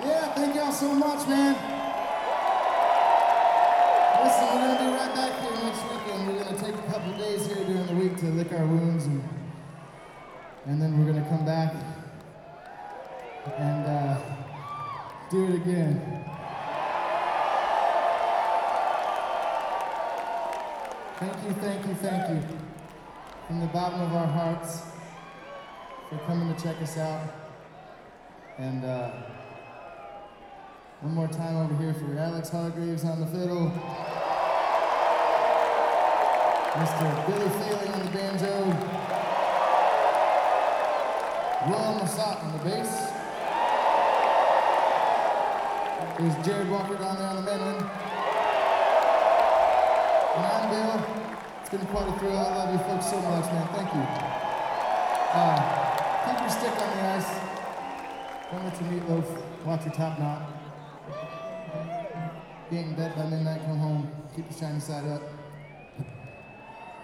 Yeah, thank y'all so much, man. Listen, we're gonna be right back here next weekend. We're gonna take a couple days here during the week to lick our wounds, and then we're gonna come back and do it again. Thank you from the bottom of our hearts for coming to check us out. And one more time over here for Alex Hargreaves on the fiddle, Mr. Billy Feely on the banjo, Royal Massat on the bass. There's Jared Walker down there on the mandolin. And I'm Bill. It's been quite a thrill. I love you folks so much, man. Thank you. Keep your stick on the ice. Don't let your meatloaf. Watch your top knot. Get in bed by midnight, come home. Keep your shiny side up.